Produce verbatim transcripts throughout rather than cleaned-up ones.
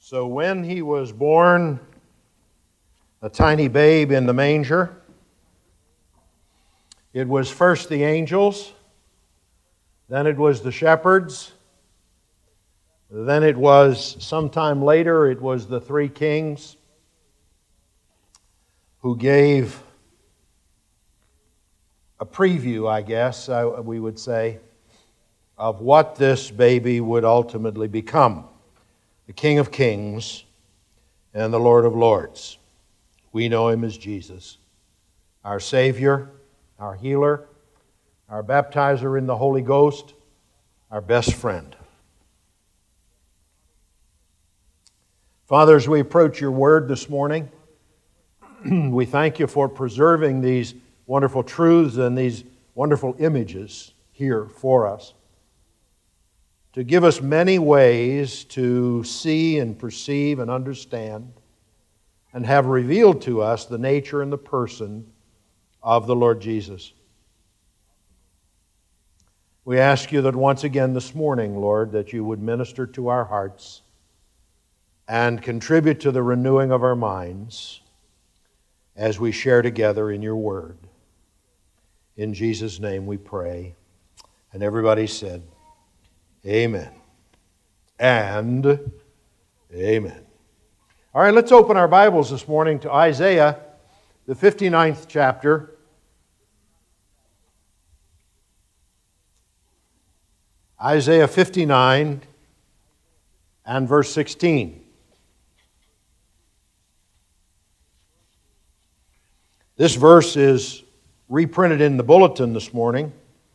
So when he was born, a tiny babe in the manger, it was first the angels, then it was the shepherds, then it was, sometime later, it was the three kings who gave a preview, I guess, uh, we would say, of what this baby would ultimately become. The King of Kings and the Lord of Lords. We know Him as Jesus, our Savior, our healer, our baptizer in the Holy Ghost, our best friend. Father, as we approach Your Word this morning, we thank You for preserving these wonderful truths and these wonderful images here for us, to give us many ways to see and perceive and understand and have revealed to us the nature and the person of the Lord Jesus. We ask You that once again this morning, Lord, that You would minister to our hearts and contribute to the renewing of our minds as we share together in Your Word. In Jesus' name we pray. And everybody said, Amen. And amen. All right, let's open our Bibles this morning to Isaiah, the fifty-ninth chapter. Isaiah fifty-nine and verse sixteen. This verse is reprinted in the bulletin this morning.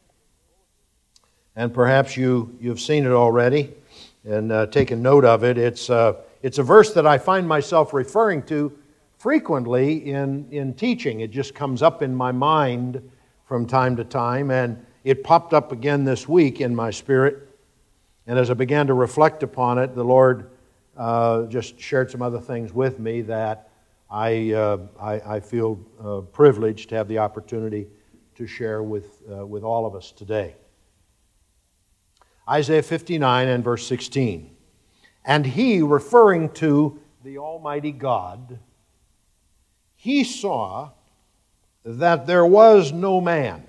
And perhaps you, you've seen it already and uh, taken note of it. It's, uh, it's a verse that I find myself referring to frequently in, in teaching. It just comes up in my mind from time to time, and it popped up again this week in my spirit. And as I began to reflect upon it, the Lord uh, just shared some other things with me that I, uh, I, I feel uh, privileged to have the opportunity to share with, uh, with all of us today. Isaiah fifty-nine and verse sixteen. And He, referring to the Almighty God, He saw that there was no man,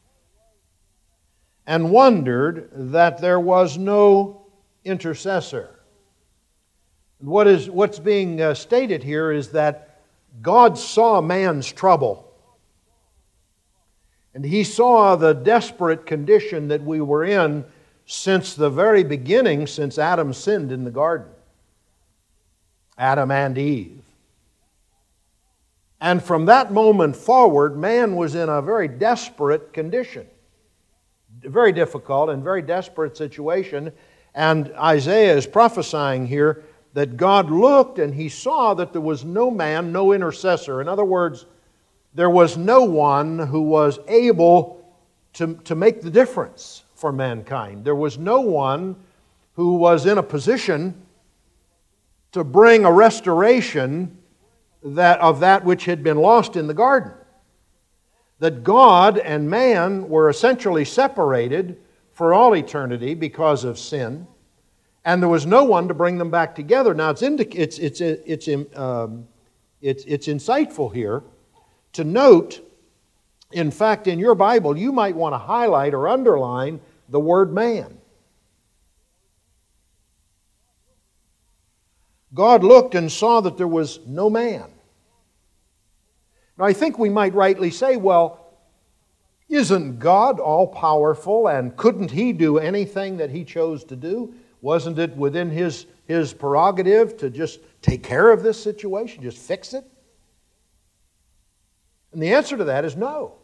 and wondered that there was no intercessor. What is, what's being uh, stated here is that God saw man's trouble. And He saw the desperate condition that we were in since the very beginning, since Adam sinned in the garden. Adam and Eve. And from that moment forward, man was in a very desperate condition. Very difficult and very desperate situation. And Isaiah is prophesying here that God looked and He saw that there was no man, no intercessor. In other words, there was no one who was able to, to make the difference for mankind. There was no one who was in a position to bring a restoration that, of that which had been lost in the garden. That God and man were essentially separated for all eternity because of sin, and there was no one to bring them back together. Now, it's indic- it's it's it's um, it's it's insightful here to note. In fact, in your Bible, you might want to highlight or underline the word man. God looked and saw that there was no man. Now, I think we might rightly say, well, isn't God all-powerful, and couldn't He do anything that He chose to do? Wasn't it within His, His prerogative to just take care of this situation, just fix it? And the answer to that is no.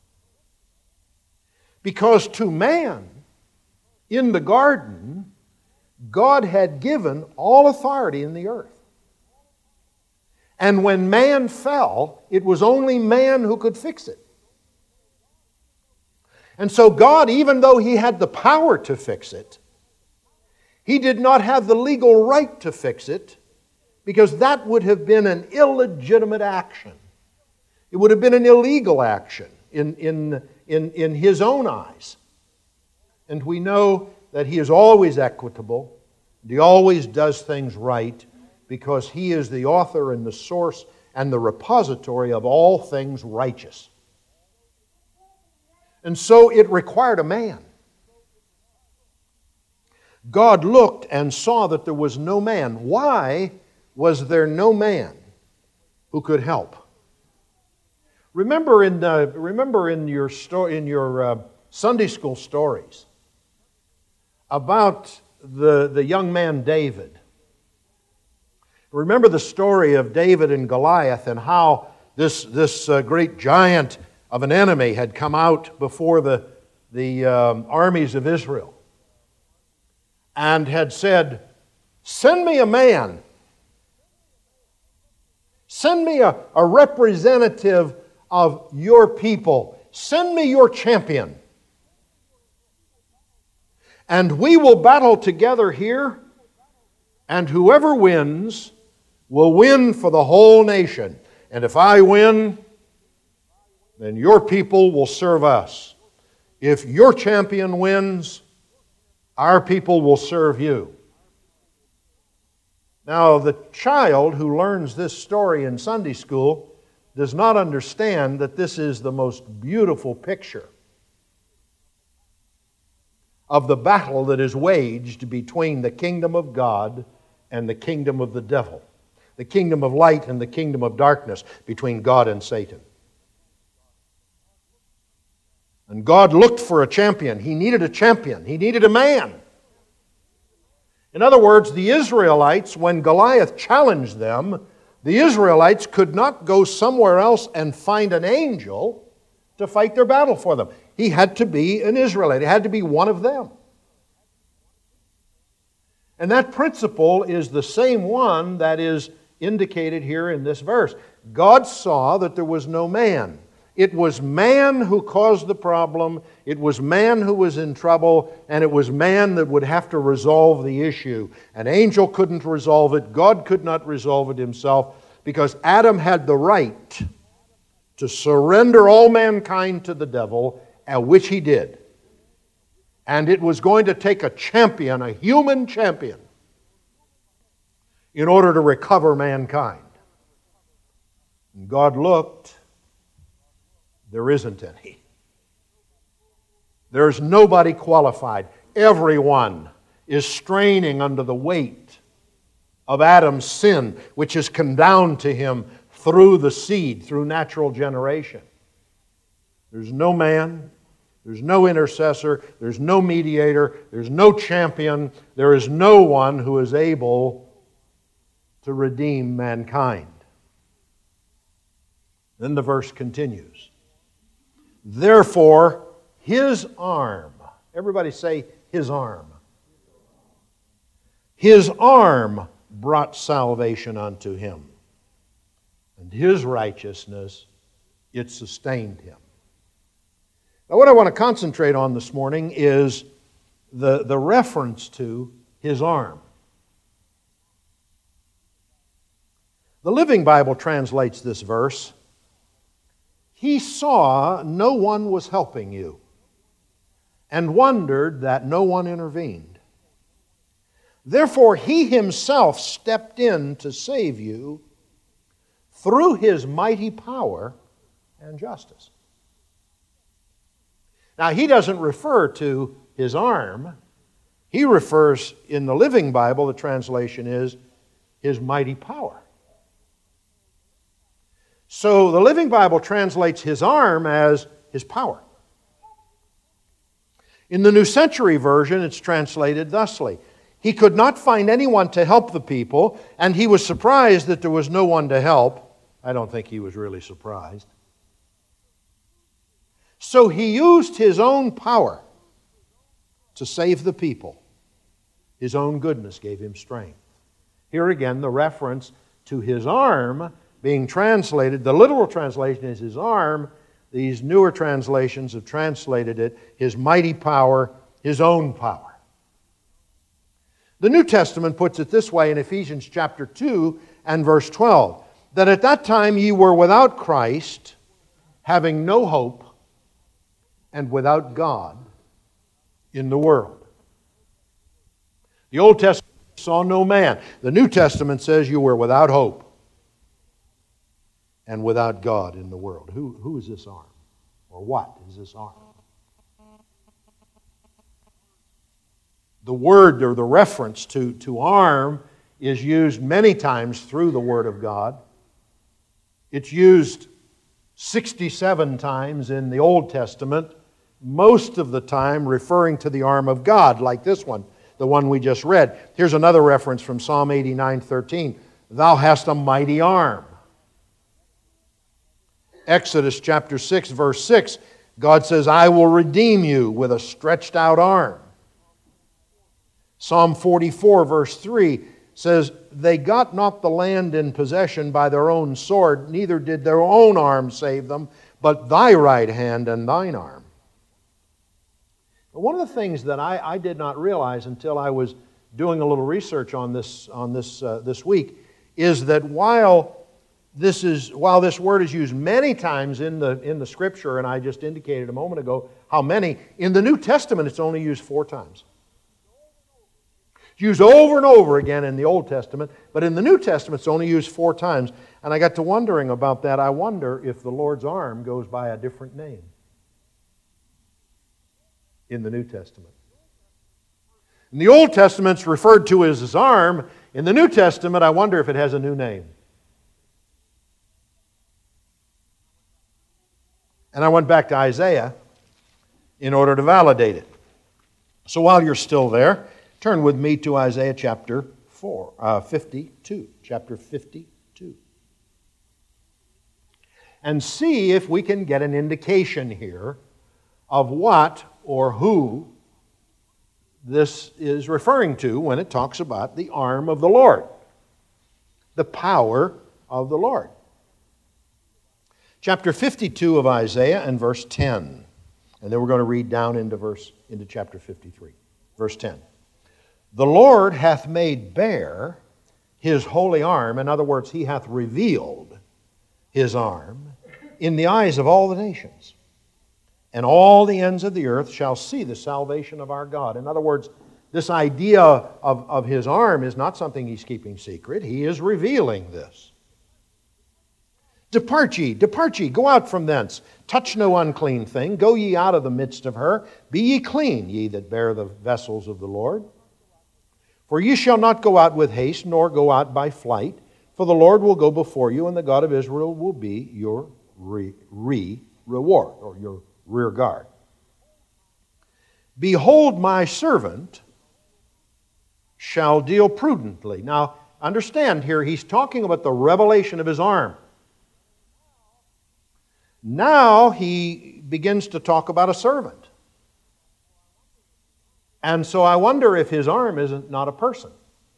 Because to man, in the garden, God had given all authority in the earth. And when man fell, it was only man who could fix it. And so God, even though He had the power to fix it, He did not have the legal right to fix it, because that would have been an illegitimate action. It would have been an illegal action in, in, in, in His own eyes. And we know that He is always equitable, and He always does things right, because He is the author and the source and the repository of all things righteous. And so it required a man. God looked and saw that there was no man. Why was there no man who could help? Remember in uh, remember in your sto- in your uh, Sunday school stories about the, the young man David. Remember the story of David and Goliath and how this, this uh, great giant of an enemy had come out before the, the um, armies of Israel and had said, "Send me a man. Send me a, a representative of your people. Send me your champion. And we will battle together here, and whoever wins will win for the whole nation. And if I win, then your people will serve us. If your champion wins, our people will serve you." Now, the child who learns this story in Sunday school does not understand that this is the most beautiful picture of the battle that is waged between the kingdom of God and the kingdom of the devil, the kingdom of light and the kingdom of darkness, between God and Satan. And God looked for a champion. He needed a champion. He needed a man. In other words, the Israelites, when Goliath challenged them, the Israelites could not go somewhere else and find an angel to fight their battle for them. He had to be an Israelite. He had to be one of them. And that principle is the same one that is indicated here in this verse. God saw that there was no man. It was man who caused the problem. It was man who was in trouble, and it was man that would have to resolve the issue. An angel couldn't resolve it. God could not resolve it himself, because Adam had the right to surrender all mankind to the devil, which he did. And it was going to take a champion, a human champion, in order to recover mankind. And God looked. There isn't any. There's nobody qualified. Everyone is straining under the weight of Adam's sin, which has come down to him through the seed, through natural generation. There's no man, there's no intercessor, there's no mediator, there's no champion, there is no one who is able to redeem mankind. Then the verse continues. Therefore, His arm, everybody say His arm. His arm brought salvation unto him, and His righteousness, it sustained him. Now, what I want to concentrate on this morning is the, the reference to His arm. The Living Bible translates this verse, "He saw no one was helping you, and wondered that no one intervened. Therefore He Himself stepped in to save you through His mighty power and justice." Now, He doesn't refer to His arm. He refers, in the Living Bible, the translation is His mighty power. So the Living Bible translates His arm as His power. In the New Century Version, it's translated thusly: "He could not find anyone to help the people, and He was surprised that there was no one to help." I don't think He was really surprised. So He used His own power to save the people. His own goodness gave Him strength. Here again, the reference to His arm being translated, the literal translation is His arm. These newer translations have translated it, His mighty power, His own power. The New Testament puts it this way in Ephesians chapter two and verse twelve, that at that time ye were without Christ, having no hope, and without God in the world. The Old Testament saw no man. The New Testament says you were without hope and without God in the world. Who, who is this arm? Or what is this arm? The word or the reference to, to arm is used many times through the Word of God. It's used sixty-seven times in the Old Testament, most of the time referring to the arm of God, like this one, the one we just read. Here's another reference from Psalm eighty-nine thirteen. Thou hast a mighty arm. Exodus chapter six, verse six, God says, I will redeem you with a stretched out arm. Psalm forty-four, verse three says, They got not the land in possession by their own sword, neither did their own arm save them, but thy right hand and thine arm. One of the things that I, I did not realize until I was doing a little research on this on this uh, this week is that while this is while this word is used many times in the in the Scripture, and I just indicated a moment ago how many, in the New Testament it's only used four times. It's used over and over again in the Old Testament, but in the New Testament it's only used four times. And I got to wondering about that. I wonder if the Lord's arm goes by a different name in the New Testament. In the Old Testament it's referred to as His arm. In the New Testament, I wonder if it has a new name. And I went back to Isaiah in order to validate it. So while you're still there, turn with me to Isaiah chapter four, uh, fifty-two. Chapter fifty-two. And see if we can get an indication here of what or who this is referring to when it talks about the arm of the Lord, the power of the Lord. Chapter fifty-two of Isaiah and verse ten. And then we're going to read down into verse into chapter fifty-three. Verse ten. The Lord hath made bare His holy arm. In other words, He hath revealed His arm in the eyes of all the nations. And all the ends of the earth shall see the salvation of our God. In other words, this idea of, of His arm is not something He's keeping secret. He is revealing this. Depart ye, depart ye, go out from thence. Touch no unclean thing. Go ye out of the midst of her. Be ye clean, ye that bear the vessels of the Lord. For ye shall not go out with haste, nor go out by flight. For the Lord will go before you, and the God of Israel will be your re, re reward, or your rear guard. Behold, my servant shall deal prudently. Now, understand here, he's talking about the revelation of His arm. Now he begins to talk about a servant. And so I wonder if His arm isn't not a person.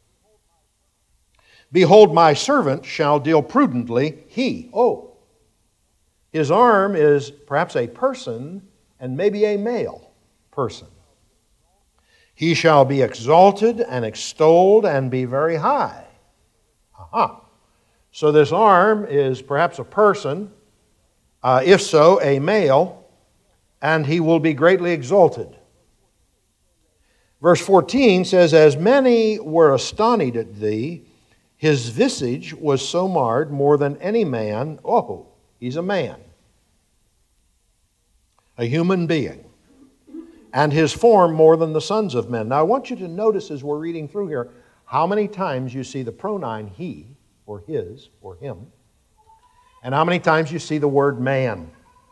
Behold, my servant shall deal prudently. He, oh, His arm is perhaps a person and maybe a male person. He shall be exalted and extolled and be very high. Aha. So this arm is perhaps a person, uh, if so, a male, and he will be greatly exalted. Verse fourteen says, As many were astonished at thee, his visage was so marred more than any man. Oh, he's a man. A human being. And his form more than the sons of men. Now I want you to notice as we're reading through here, how many times you see the pronoun he, or his, or him, and how many times you see the word man.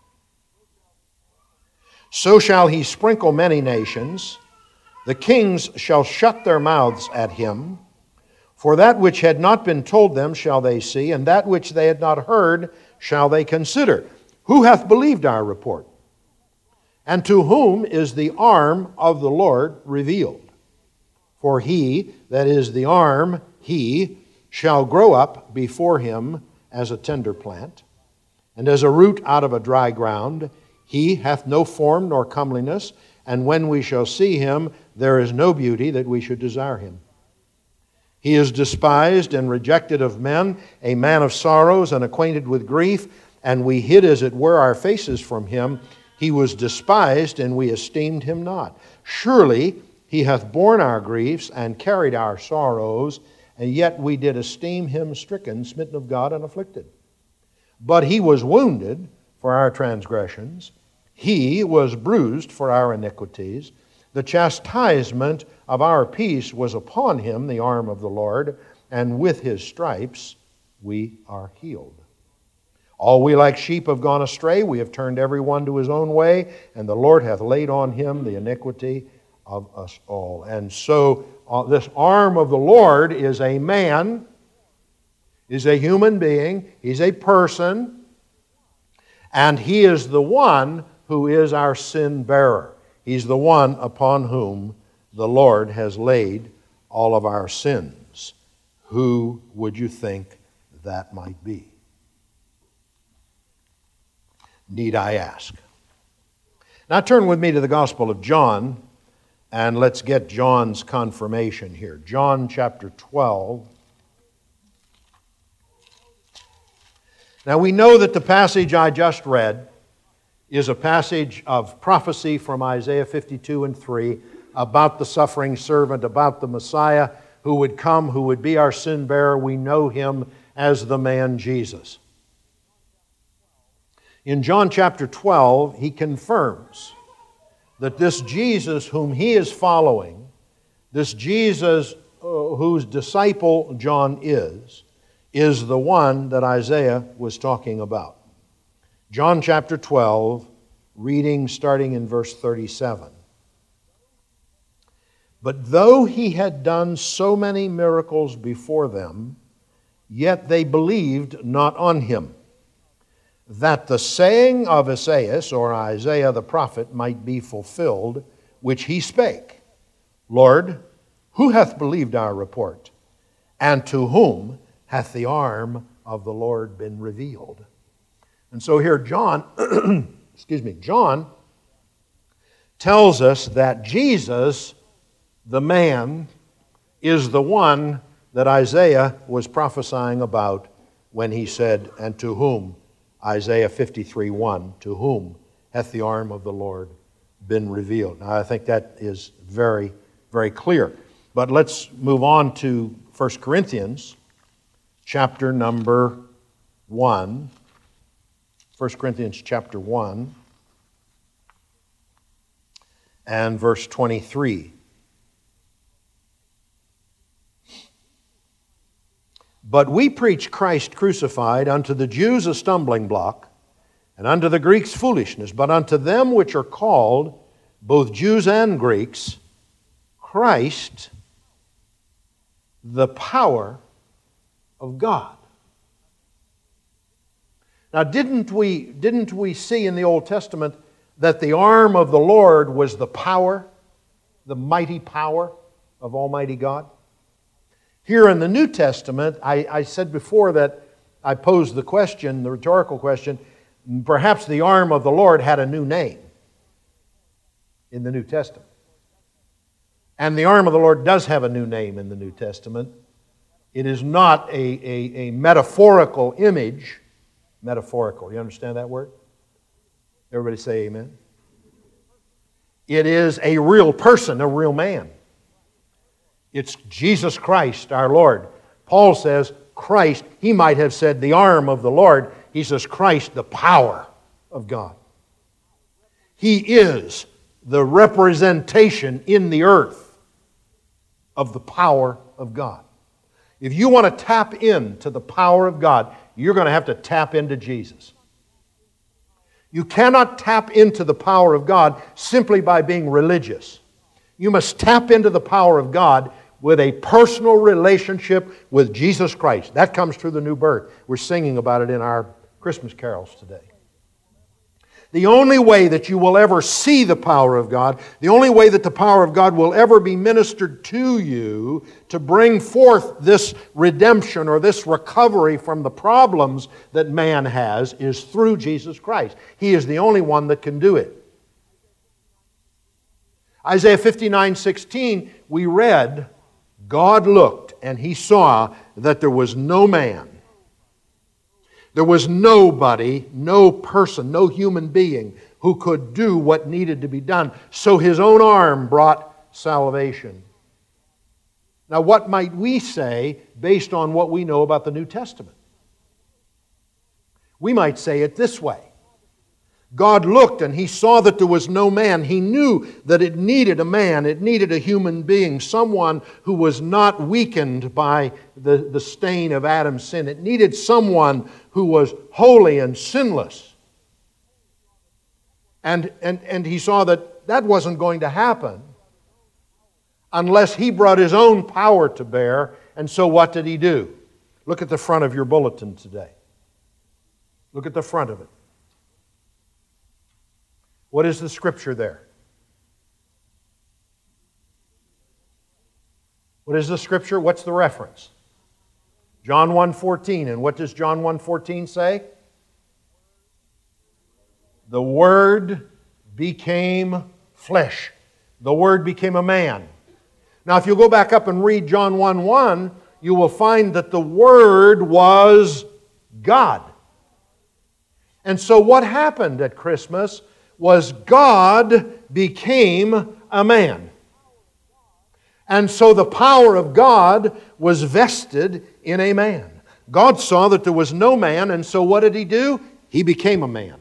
So shall he sprinkle many nations. The kings shall shut their mouths at him. For that which had not been told them shall they see, and that which they had not heard shall they consider. Who hath believed our report? And to whom is the arm of the Lord revealed? For he, that is the arm, he, shall grow up before him as a tender plant, and as a root out of a dry ground. He hath no form nor comeliness, and when we shall see him, there is no beauty that we should desire him. He is despised and rejected of men, a man of sorrows and acquainted with grief, and we hid as it were our faces from him. He was despised, and we esteemed him not. Surely He hath borne our griefs and carried our sorrows, and yet we did esteem him stricken, smitten of God, and afflicted. But he was wounded for our transgressions. He was bruised for our iniquities. The chastisement of our peace was upon him, the arm of the Lord, and with his stripes we are healed. All we like sheep have gone astray. We have turned every one to his own way, and the Lord hath laid on him the iniquity of us all. And so uh, this arm of the Lord is a man, is a human being, he's a person, and he is the one who is our sin bearer. He's the one upon whom the Lord has laid all of our sins. Who would you think that might be? Need I ask? Now turn with me to the Gospel of John, and let's get John's confirmation here. John chapter twelve. Now we know that the passage I just read is a passage of prophecy from Isaiah fifty-two and three about the suffering servant, about the Messiah who would come, who would be our sin bearer. We know him as the man Jesus. In John chapter twelve, he confirms that this Jesus whom he is following, this Jesus uh, whose disciple John is, is the one that Isaiah was talking about. John chapter twelve, reading starting in verse thirty-seven. But though he had done so many miracles before them, yet they believed not on him, that the saying of Esaias, or Isaiah the prophet, might be fulfilled, which he spake, Lord, who hath believed our report? And to whom hath the arm of the Lord been revealed? And so here John, excuse me, John tells us that Jesus, the man, is the one that Isaiah was prophesying about when he said, and to whom, Isaiah fifty-three one, to whom hath the arm of the Lord been revealed? Now, I think that is very, very clear. But let's move on to First Corinthians, chapter number one. First Corinthians chapter one and verse twenty-three. But we preach Christ crucified, unto the Jews a stumbling block, and unto the Greeks foolishness. But unto them which are called, both Jews and Greeks, Christ, the power of God. Now, didn't we, didn't we see in the Old Testament that the arm of the Lord was the power, the mighty power of Almighty God? Here in the New Testament, I, I said before that I posed the question, the rhetorical question, perhaps the arm of the Lord had a new name in the New Testament. And the arm of the Lord does have a new name in the New Testament. It is not a, a, a metaphorical image. Metaphorical, you understand that word? Everybody say amen. It is a real person, a real man. It's Jesus Christ, our Lord. Paul says Christ, he might have said the arm of the Lord. He says Christ, the power of God. He is the representation in the earth of the power of God. If you want to tap into the power of God, you're going to have to tap into Jesus. You cannot tap into the power of God simply by being religious. You must tap into the power of God with a personal relationship with Jesus Christ. That comes through the new birth. We're singing about it in our Christmas carols today. The only way that you will ever see the power of God, the only way that the power of God will ever be ministered to you to bring forth this redemption or this recovery from the problems that man has is through Jesus Christ. He is the only one that can do it. Isaiah fifty-nine sixteen, we read, God looked and He saw that there was no man. There was nobody, no person, no human being who could do what needed to be done. So His own arm brought salvation. Now, what might we say based on what we know about the New Testament? We might say it this way. God looked and He saw that there was no man. He knew that it needed a man. It needed a human being, someone who was not weakened by the, the stain of Adam's sin. It needed someone who was holy and sinless. And, and, and He saw that that wasn't going to happen unless He brought His own power to bear. And so what did He do? Look at the front of your bulletin today. Look at the front of it. What is the scripture there? What is the scripture? What's the reference? John one fourteen. And what does John one fourteen say? The Word became flesh. The Word became a man. Now, if you go back up and read John one one, you will find that the Word was God. And so what happened at Christmas was God became a man. And so the power of God was vested in a man. God saw that there was no man, and so what did He do? He became a man.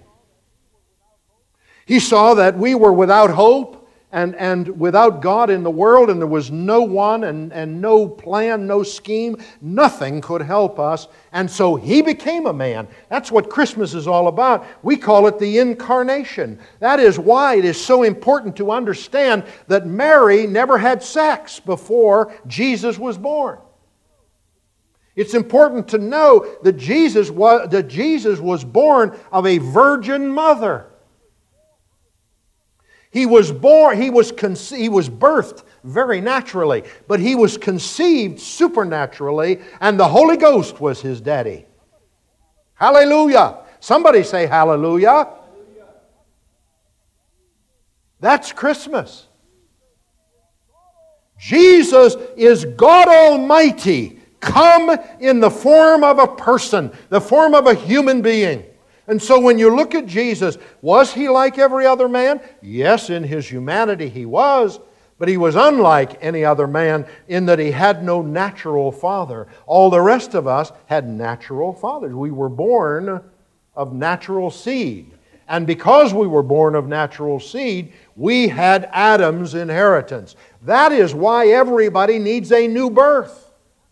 He saw that we were without hope and, and without God in the world, and there was no one and, and no plan, no scheme. Nothing could help us. And so He became a man. That's what Christmas is all about. We call it the incarnation. That is why it is so important to understand that Mary never had sex before Jesus was born. It's important to know that Jesus was, that Jesus was born of a virgin mother. He was born, he was conce- he was birthed very naturally, but He was conceived supernaturally, and the Holy Ghost was His daddy. Hallelujah! Somebody say hallelujah. Hallelujah. That's Christmas. Jesus is God Almighty, come in the form of a person, the form of a human being. And so when you look at Jesus, was He like every other man? Yes, in His humanity He was, but He was unlike any other man in that He had no natural father. All the rest of us had natural fathers. We were born of natural seed. And because we were born of natural seed, we had Adam's inheritance. That is why everybody needs a new birth.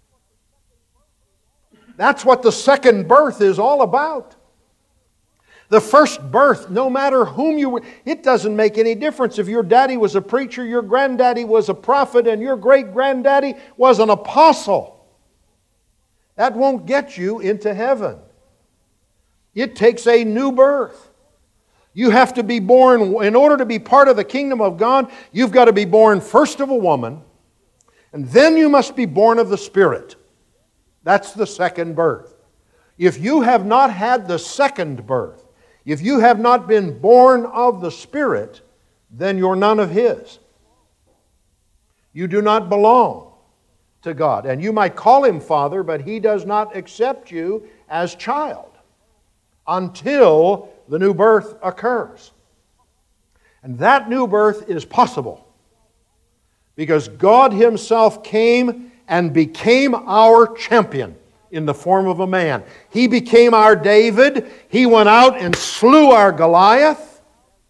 That's what the second birth is all about. The first birth, no matter whom you were, it doesn't make any difference if your daddy was a preacher, your granddaddy was a prophet, and your great-granddaddy was an apostle. That won't get you into heaven. It takes a new birth. You have to be born, in order to be part of the kingdom of God, you've got to be born first of a woman, and then you must be born of the Spirit. That's the second birth. If you have not had the second birth, if you have not been born of the Spirit, then you're none of His. You do not belong to God. And you might call Him Father, but He does not accept you as child until the new birth occurs. And that new birth is possible because God Himself came and became our champion in the form of a man. He became our David. He went out and slew our Goliath.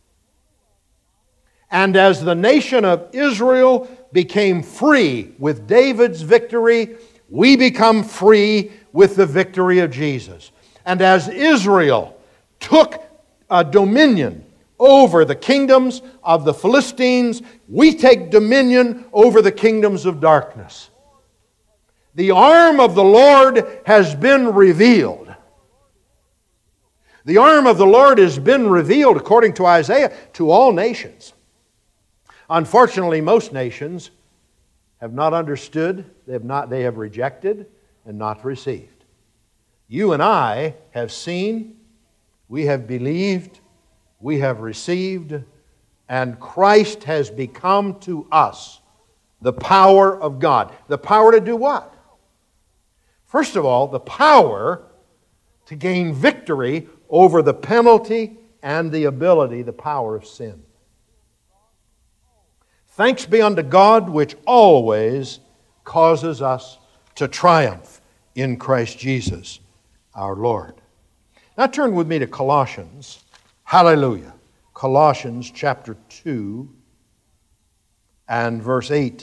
And as the nation of Israel became free with David's victory, we become free with the victory of Jesus. And as Israel took a dominion over the kingdoms of the Philistines, we take dominion over the kingdoms of darkness. The arm of the Lord has been revealed. The arm of the Lord has been revealed, according to Isaiah, to all nations. Unfortunately, most nations have not understood, they have not, they have rejected and not received. You and I have seen, we have believed, we have received, and Christ has become to us the power of God. The power to do what? First of all, the power to gain victory over the penalty and the ability, the power of sin. Thanks be unto God, which always causes us to triumph in Christ Jesus our Lord. Now turn with me to Colossians. Hallelujah. Colossians chapter two and verse eight.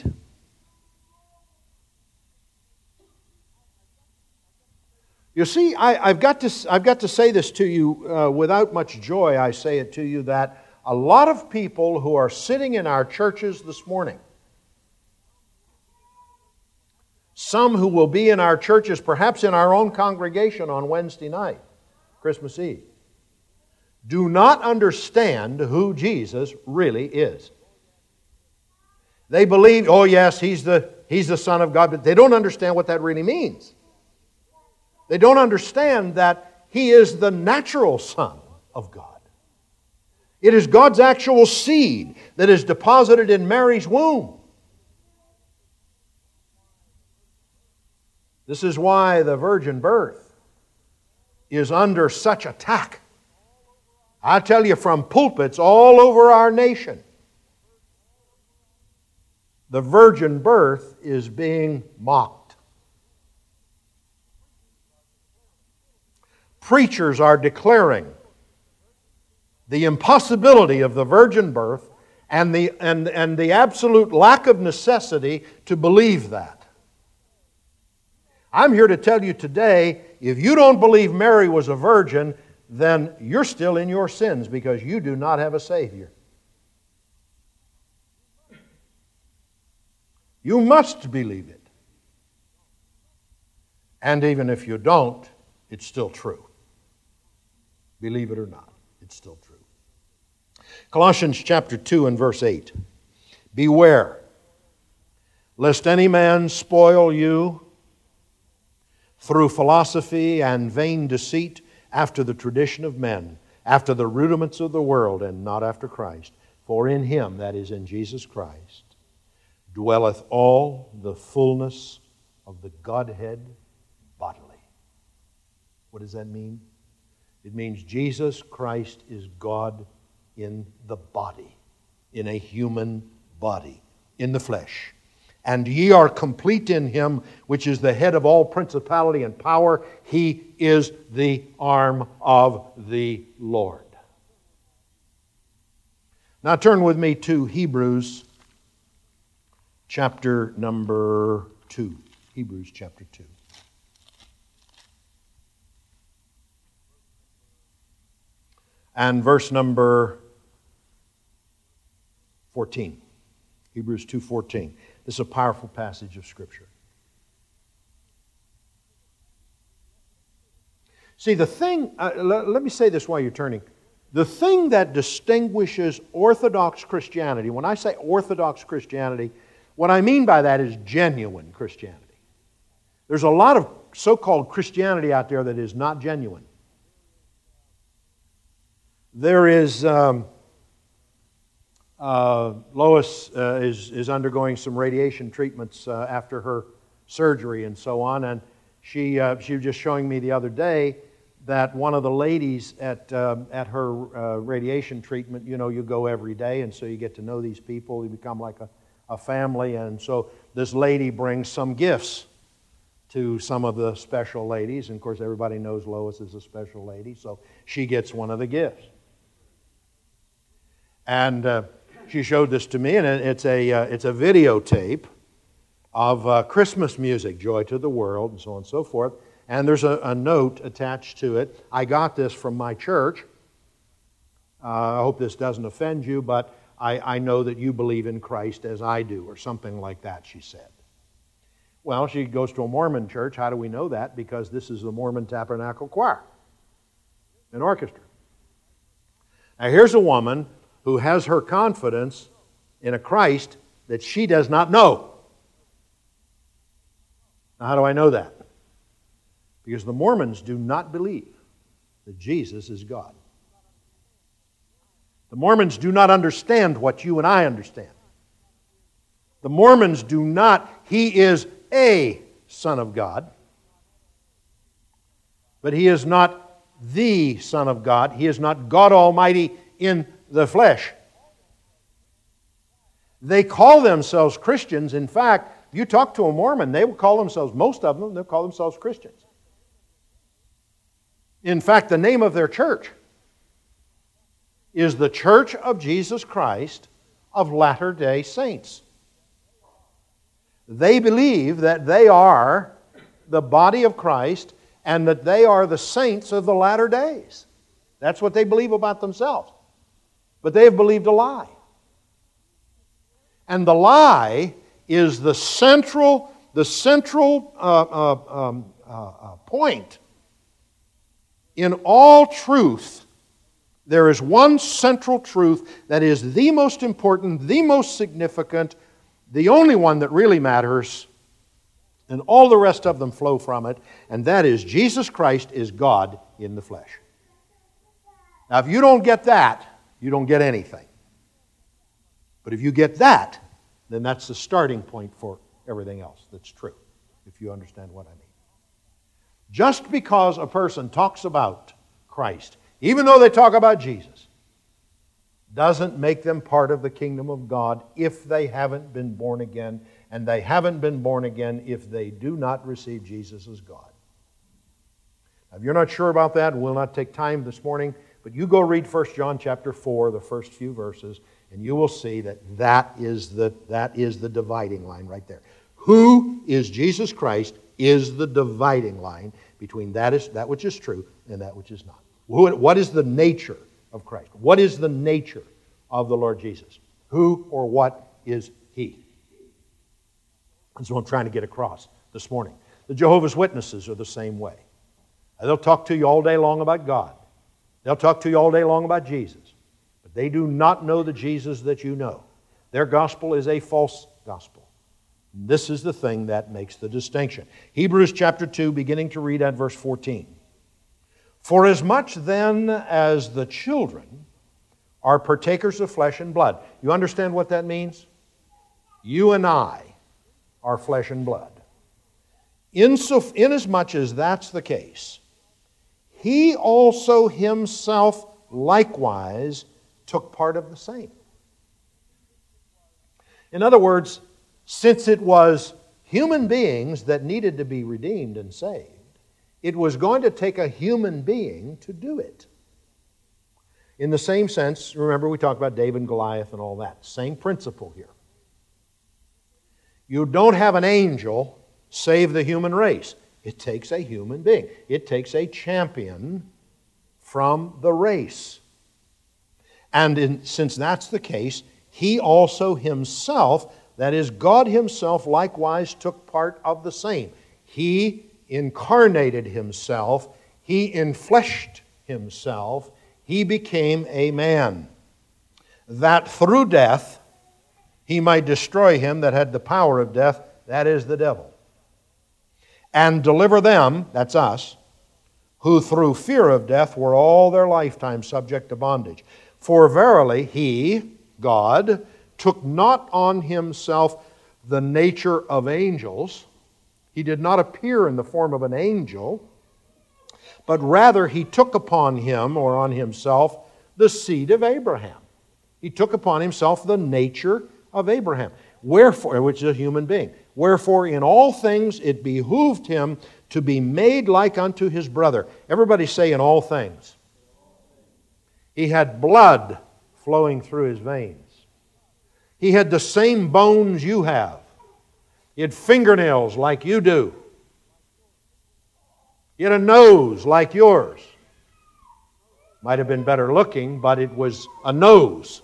You see, I, I've, got to, I've got to say this to you uh, without much joy. I say it to you that a lot of people who are sitting in our churches this morning, some who will be in our churches, perhaps in our own congregation on Wednesday night, Christmas Eve, do not understand who Jesus really is. They believe, oh yes, He's the, he's the Son of God, but they don't understand what that really means. They don't understand that He is the natural Son of God. It is God's actual seed that is deposited in Mary's womb. This is why the virgin birth is under such attack. I tell you, from pulpits all over our nation, the virgin birth is being mocked. Preachers are declaring the impossibility of the virgin birth and the, and, and the absolute lack of necessity to believe that. I'm here to tell you today, if you don't believe Mary was a virgin, then you're still in your sins because you do not have a Savior. You must believe it. And even if you don't, it's still true. Believe it or not, it's still true. Colossians chapter two and verse eight. Beware, lest any man spoil you through philosophy and vain deceit, after the tradition of men, after the rudiments of the world, and not after Christ. For in Him, that is in Jesus Christ, dwelleth all the fullness of the Godhead bodily. What does that mean? It means Jesus Christ is God in the body, in a human body, in the flesh. And ye are complete in Him, which is the head of all principality and power. He is the arm of the Lord. Now turn with me to Hebrews chapter number two. Hebrews chapter two. And verse number fourteen. Hebrews two fourteen. This is a powerful passage of Scripture. See, the thing, uh, let, let me say this while you're turning. The thing that distinguishes Orthodox Christianity, when I say Orthodox Christianity, what I mean by that is genuine Christianity. There's a lot of so-called Christianity out there that is not genuine. There is... Um, Uh, Lois uh, is, is undergoing some radiation treatments uh, after her surgery and so on, and she uh, she was just showing me the other day that one of the ladies at uh, at her uh, radiation treatment, you know, you go every day, and so you get to know these people, you become like a, a family, and so this lady brings some gifts to some of the special ladies, and of course everybody knows Lois is a special lady, so she gets one of the gifts. And uh, she showed this to me, and it's a uh, it's a videotape of uh, Christmas music, Joy to the World, and so on and so forth. And there's a, a note attached to it. I got this from my church. Uh, I hope this doesn't offend you, but I, I know that you believe in Christ as I do, or something like that, she said. Well, she goes to a Mormon church. How do we know that? Because this is the Mormon Tabernacle Choir, an orchestra. Now, here's a woman who has her confidence in a Christ that she does not know. Now, how do I know that? Because the Mormons do not believe that Jesus is God. The Mormons do not understand what you and I understand. The Mormons do not, He is a Son of God, but He is not the Son of God. He is not God Almighty in the flesh. They call themselves Christians. In fact, you talk to a Mormon, they will call themselves, most of them, they'll call themselves Christians. In fact, the name of their church is the Church of Jesus Christ of Latter-day Saints. They believe that they are the body of Christ and that they are the saints of the latter days. That's what they believe about themselves. But they have believed a lie. And the lie is the central, the central uh, uh, um, uh, uh, point. In all truth, there is one central truth that is the most important, the most significant, the only one that really matters, and all the rest of them flow from it, and that is Jesus Christ is God in the flesh. Now, if you don't get that, you don't get anything. But if you get that, then that's the starting point for everything else that's true, if you understand what I mean. Just because a person talks about Christ, even though they talk about Jesus, doesn't make them part of the kingdom of God if they haven't been born again, and they haven't been born again if they do not receive Jesus as God. Now, if you're not sure about that, we'll not take time this morning, but you go read First John chapter four, the first few verses, and you will see that that is the, that is the dividing line right there. Who is Jesus Christ is the dividing line between that, is, that which is true and that which is not. Who, what is the nature of Christ? What is the nature of the Lord Jesus? Who or what is He? That's what I'm trying to get across this morning. The Jehovah's Witnesses are the same way. They'll talk to you all day long about God. They'll talk to you all day long about Jesus. But they do not know the Jesus that you know. Their gospel is a false gospel. This is the thing that makes the distinction. Hebrews chapter two, beginning to read at verse fourteen. For as much then as the children are partakers of flesh and blood. You understand what that means? You and I are flesh and blood. Inasmuch as that's the case, He also Himself likewise took part of the same. In other words, since it was human beings that needed to be redeemed and saved, it was going to take a human being to do it. In the same sense, remember we talked about David and Goliath and all that. Same principle here. You don't have an angel save the human race. It takes a human being. It takes a champion from the race. And in, since that's the case, He also Himself, that is, God Himself, likewise took part of the same. He incarnated Himself. He enfleshed Himself. He became a man, that through death He might destroy him that had the power of death, that is the devil, and deliver them, that's us, who through fear of death were all their lifetime subject to bondage. For verily He, God, took not on Himself the nature of angels. He did not appear in the form of an angel, but rather He took upon Him, or on Himself, the seed of Abraham. He took upon Himself the nature of Abraham, wherefore, which is a human being. Wherefore, in all things it behooved Him to be made like unto His brother. Everybody say, in all things. He had blood flowing through His veins. He had the same bones you have. He had fingernails like you do. He had a nose like yours. Might have been better looking, but it was a nose.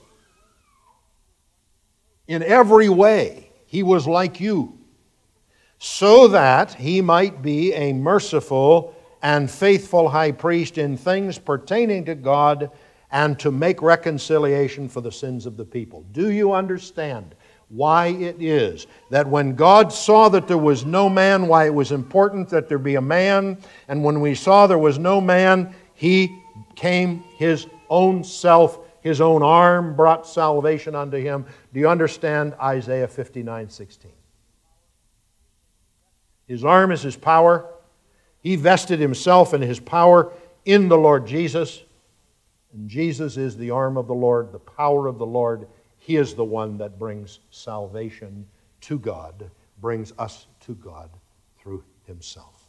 In every way, He was like you, so that He might be a merciful and faithful high priest in things pertaining to God, and to make reconciliation for the sins of the people. Do you understand why it is that when God saw that there was no man, why it was important that there be a man, and when we saw there was no man, He came His own self, His own arm brought salvation unto Him. Do you understand Isaiah fifty-nine sixteen? His arm is His power. He vested Himself in His power in the Lord Jesus. And Jesus is the arm of the Lord, the power of the Lord. He is the one that brings salvation to God, brings us to God through Himself.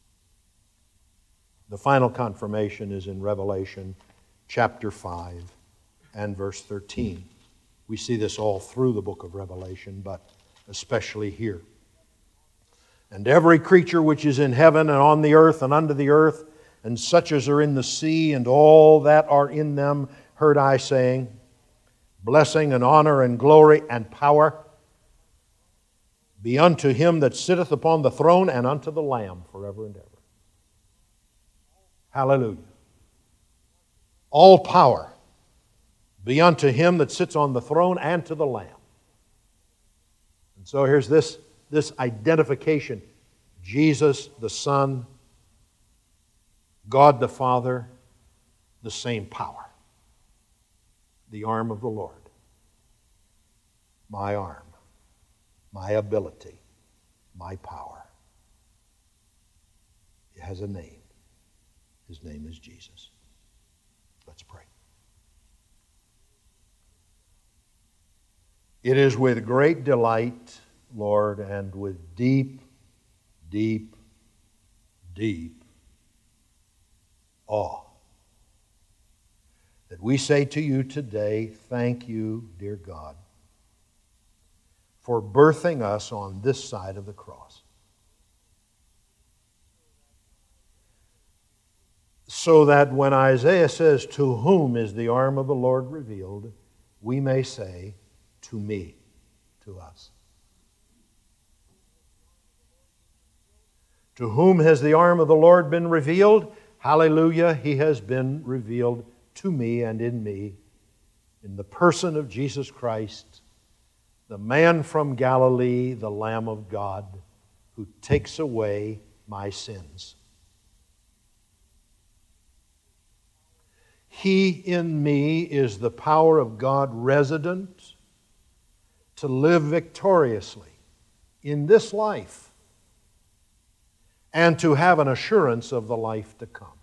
The final confirmation is in Revelation chapter five and verse thirteen. We see this all through the book of Revelation, but especially here. And every creature which is in heaven and on the earth and under the earth, and such as are in the sea, and all that are in them, heard I saying, blessing and honor and glory and power be unto Him that sitteth upon the throne and unto the Lamb forever and ever. Hallelujah. All power be unto Him that sits on the throne and to the Lamb. And so here's this, this identification. Jesus the Son, God the Father, the same power. The arm of the Lord. My arm, my ability, my power. It has a name. His name is Jesus. Let's pray. It is with great delight, Lord, and with deep, deep, deep awe that we say to you today, thank you, dear God, for birthing us on this side of the cross. So that when Isaiah says, to whom is the arm of the Lord revealed, we may say, to me, to us. To whom has the arm of the Lord been revealed? Hallelujah, He has been revealed to me and in me, in the person of Jesus Christ, the man from Galilee, the Lamb of God, who takes away my sins. He in me is the power of God resident to live victoriously in this life and to have an assurance of the life to come.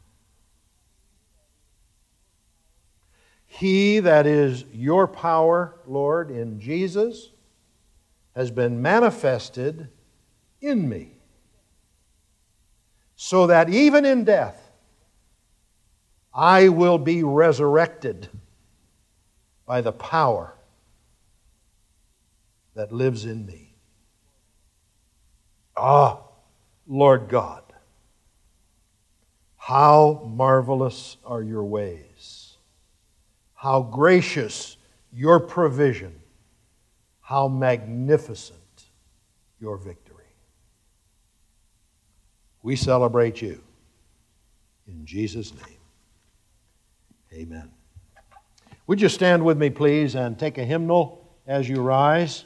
He that is your power, Lord, in Jesus, has been manifested in me, so that even in death, I will be resurrected by the power that lives in me. Ah, Lord God, how marvelous are your ways. How gracious your provision. How magnificent your victory. We celebrate you. In Jesus' name, amen. Would you stand with me, please, and take a hymnal as you rise?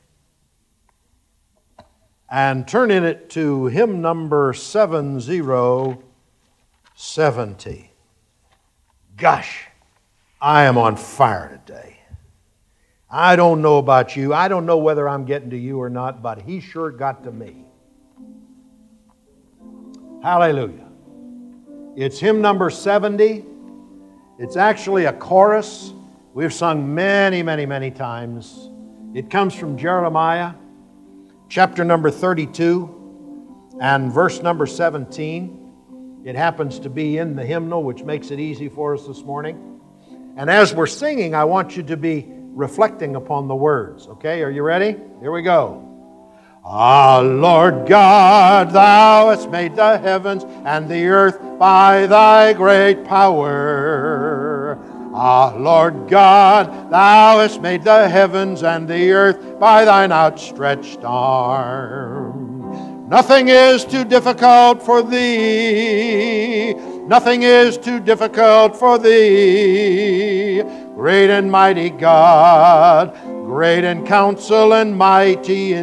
And turn in it to hymn number seven zero seventy. Gosh, I am on fire today. I don't know about you. I don't know whether I'm getting to you or not, but He sure got to me. Hallelujah. It's hymn number seventy. It's actually a chorus. We've sung many, many, many times. It comes from Jeremiah, chapter number thirty-two, and verse number seventeen. It happens to be in the hymnal, which makes it easy for us this morning. And as we're singing, I want you to be reflecting upon the words. Okay, are you ready? Here we go. Ah, Lord God, Thou hast made the heavens and the earth by Thy great power. Ah, Lord God, Thou hast made the heavens and the earth by Thine outstretched arm. Nothing is too difficult for Thee. Nothing is too difficult for Thee. Great and mighty God, great in counsel and mighty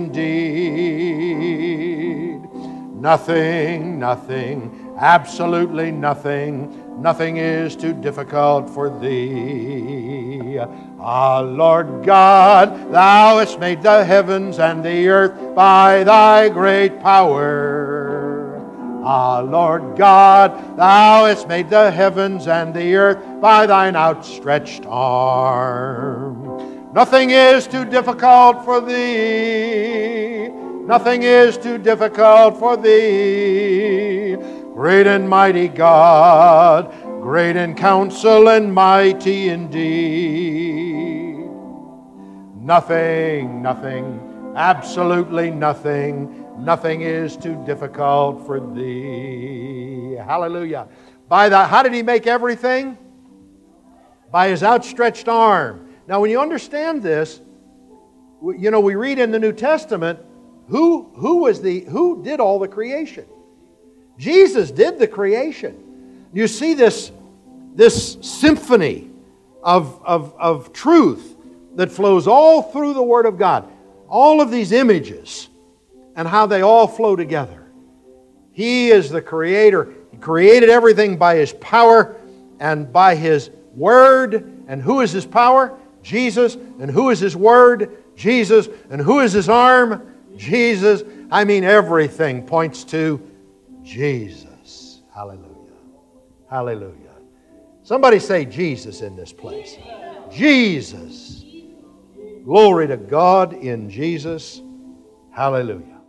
indeed. Nothing, nothing, absolutely nothing, nothing is too difficult for Thee. Ah, Lord God, Thou hast made the heavens and the earth by Thy great power. Ah, Lord God, Thou hast made the heavens and the earth by Thine outstretched arm. Nothing is too difficult for Thee. Nothing is too difficult for Thee. Great and mighty God, great in counsel and mighty indeed. Nothing, nothing, absolutely nothing, nothing is too difficult for Thee. Hallelujah. By the, how did He make everything? By His outstretched arm. Now, when you understand this, you know, we read in the New Testament, who, who was the, who did all the creation? Jesus did the creation. You see this, this symphony of, of, of truth that flows all through the Word of God. All of these images and how they all flow together. He is the Creator. He created everything by His power and by His Word. And who is His power? Jesus. And who is His Word? Jesus. And who is His arm? Jesus. I mean, everything points to Jesus. Hallelujah. Hallelujah. Somebody say Jesus in this place. Jesus. Glory to God in Jesus. Hallelujah.